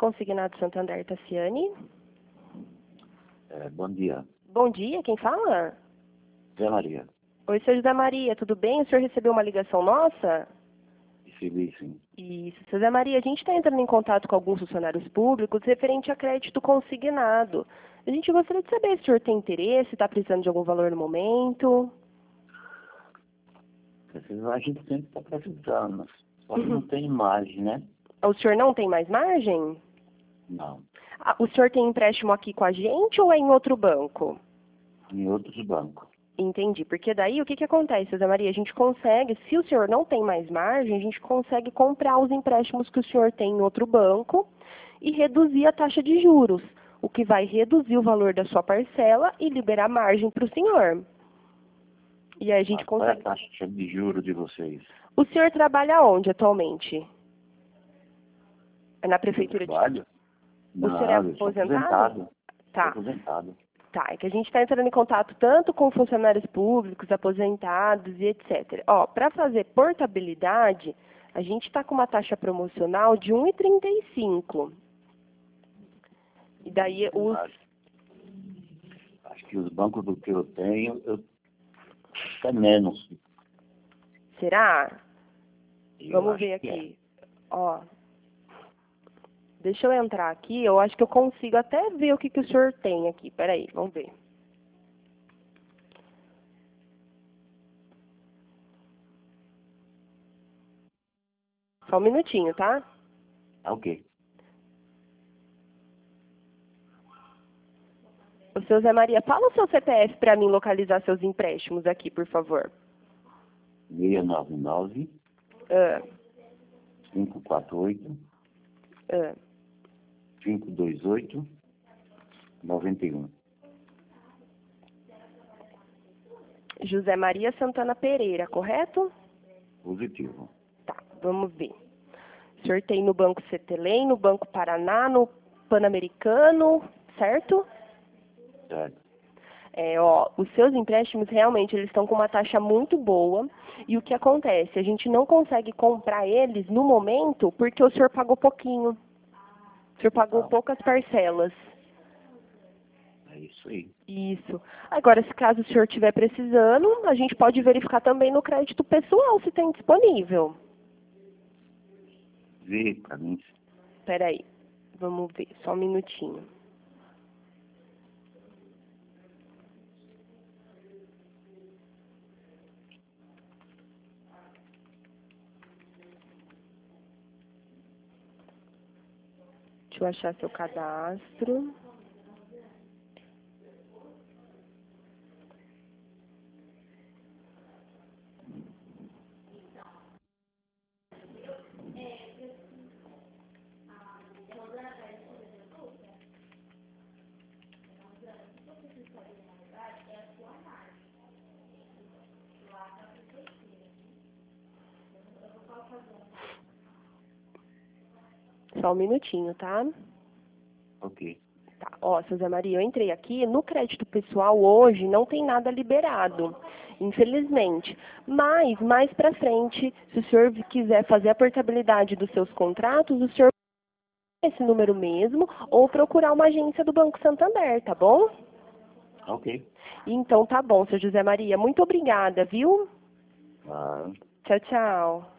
Consignado Santander, Tassiane. Bom dia. Bom dia, quem fala? Zé Maria. Oi, seu José Maria, tudo bem? O senhor recebeu uma ligação nossa? Recebi, sim. Isso, seu José Maria, a gente está entrando em contato com alguns funcionários públicos referente a crédito consignado. A gente gostaria de saber se o senhor tem interesse, está precisando de algum valor no momento. A gente sempre está precisando, só que não tem margem, né? O senhor não tem mais margem? Não. O senhor tem empréstimo aqui com a gente ou é em outro banco? Em outros bancos. Entendi, porque daí o que acontece, José Maria? A gente consegue, se o senhor não tem mais margem, a gente consegue comprar os empréstimos que o senhor tem em outro banco e reduzir a taxa de juros, o que vai reduzir o valor da sua parcela e liberar margem para o senhor. E aí a gente Qual é a consegue... taxa de juros de vocês? O senhor trabalha onde atualmente? É na prefeitura de... Trabalho? O senhor é Não, eu sou aposentado. Tá. Sou aposentado. Tá, é que a gente está entrando em contato tanto com funcionários públicos, aposentados e etc. Ó, para fazer portabilidade, a gente está com uma taxa promocional de 1,35. E daí os... Acho que os bancos do que eu tenho, até menos. Será? Eu Vamos acho ver que aqui. Ó, deixa eu entrar aqui, eu acho que eu consigo até ver o que o senhor tem aqui. Peraí, vamos ver. Só um minutinho, tá? Ok. O seu Zé Maria, fala o seu CPF para mim localizar seus empréstimos aqui, por favor. 699 Ah, 548 ah. 528 91. José Maria Santana Pereira, correto? Positivo. Tá, vamos ver. O senhor tem no Banco Cetelem, no Banco Paraná, no Pan-Americano, certo? Certo. Os seus empréstimos realmente eles estão com uma taxa muito boa. E o que acontece? A gente não consegue comprar eles no momento porque o senhor pagou pouquinho. O senhor pagou poucas parcelas. É isso aí. Isso. Agora, se caso o senhor estiver precisando, a gente pode verificar também no crédito pessoal se tem disponível. Vê pra mim. Espera aí, vamos ver, só um minutinho. Deixa eu achar seu cadastro. Só um minutinho, tá? Ok. Tá, seu Zé Maria, eu entrei aqui, no crédito pessoal hoje não tem nada liberado, infelizmente. Mas, mais pra frente, se o senhor quiser fazer a portabilidade dos seus contratos, o senhor esse número mesmo, ou procurar uma agência do Banco Santander, tá bom? Ok. Então tá bom, seu José Maria. Muito obrigada, viu? Ah. Tchau, tchau.